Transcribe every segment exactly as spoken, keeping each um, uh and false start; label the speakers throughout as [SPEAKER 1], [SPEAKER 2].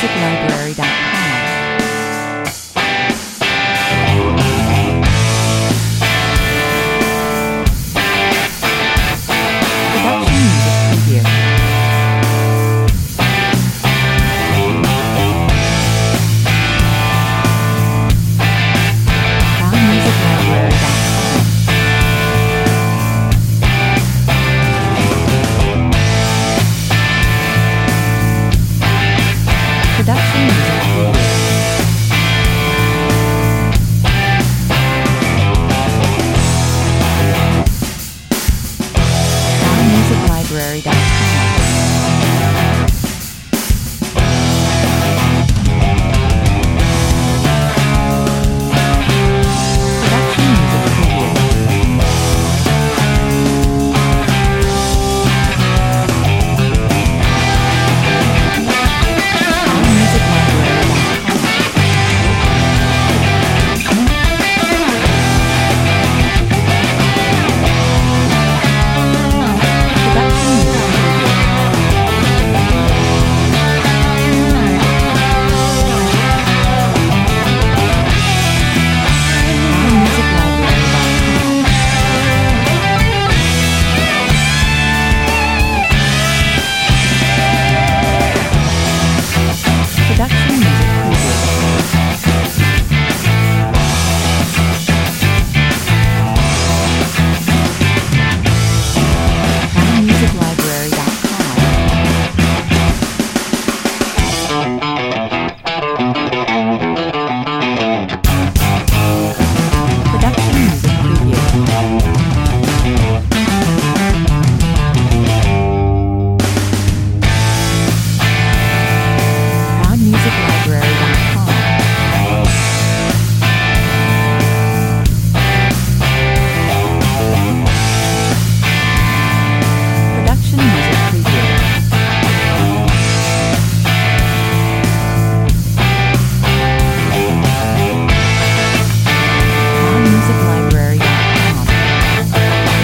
[SPEAKER 1] music library dot com. Production music preview. found music library dot com. Production music preview. found music library dot com. Production music preview. found music library dot com. Production music preview. found music library dot com. Production music preview. found music library dot com. Production music preview. found music library dot com. Production music preview. found music library dot com.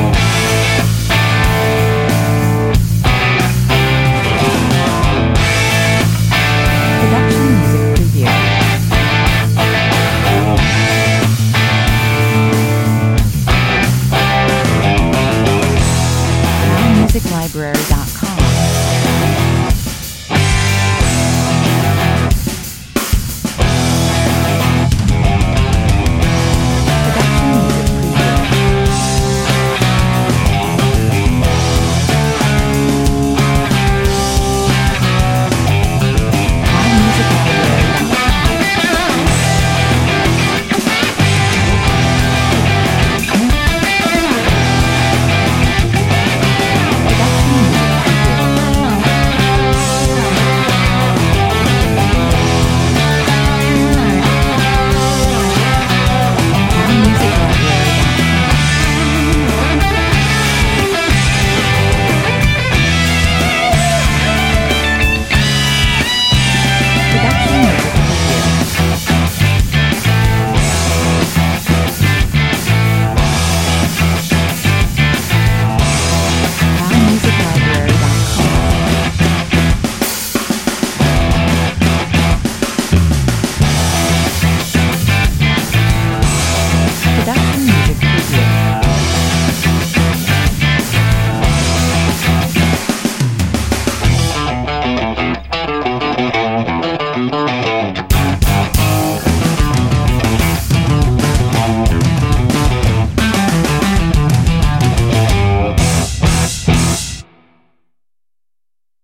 [SPEAKER 1] Production music preview. found music library dot com.